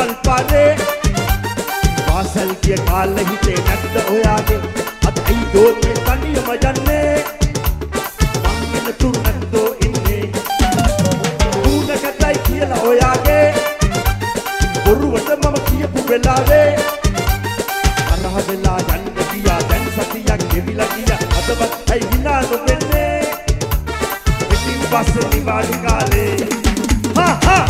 මල් පාරේ වාසල් කිය කාලේ හිතේ නැද්ද ඔයාගේ අද අයියෝ මේ තනියම යන්නේ මං ඉන්න තුරු නැද්දෝ ඉන්නේ උණකටයි කියලා ඔයාගේ බොරුවට මම කියපු වෙලාවේ අරහ වෙලා යන්න ගියා දැන් සතියක් ගෙවිලා ගියා අදවත් ඇයි විනා නොවෙන්නේ ඉතින් පස්සේ නිවාඩු කාලේ හා හා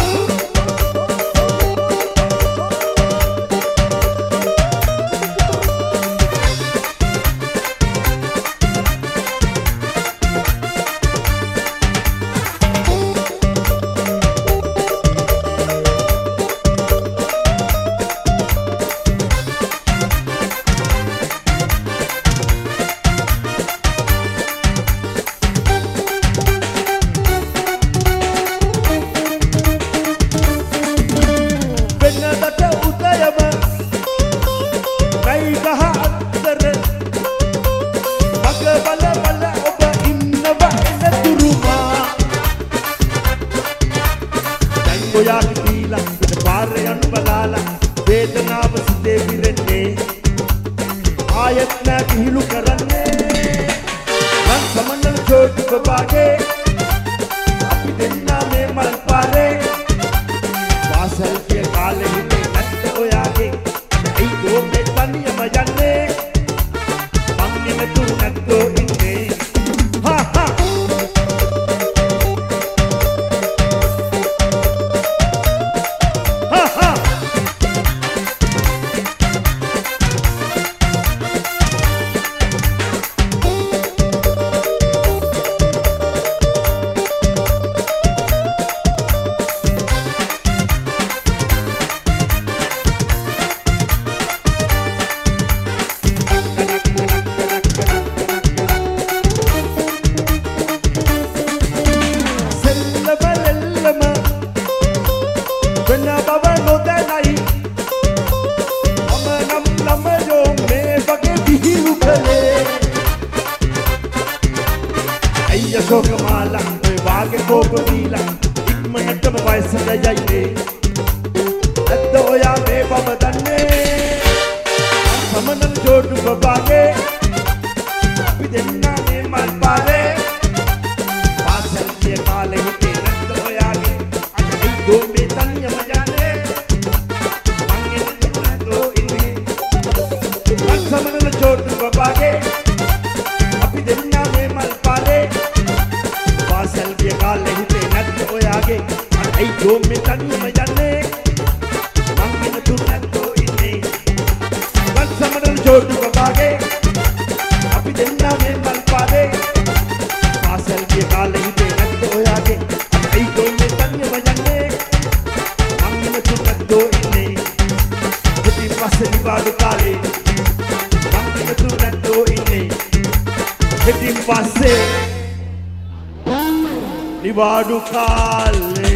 නිවාඩු කාලේ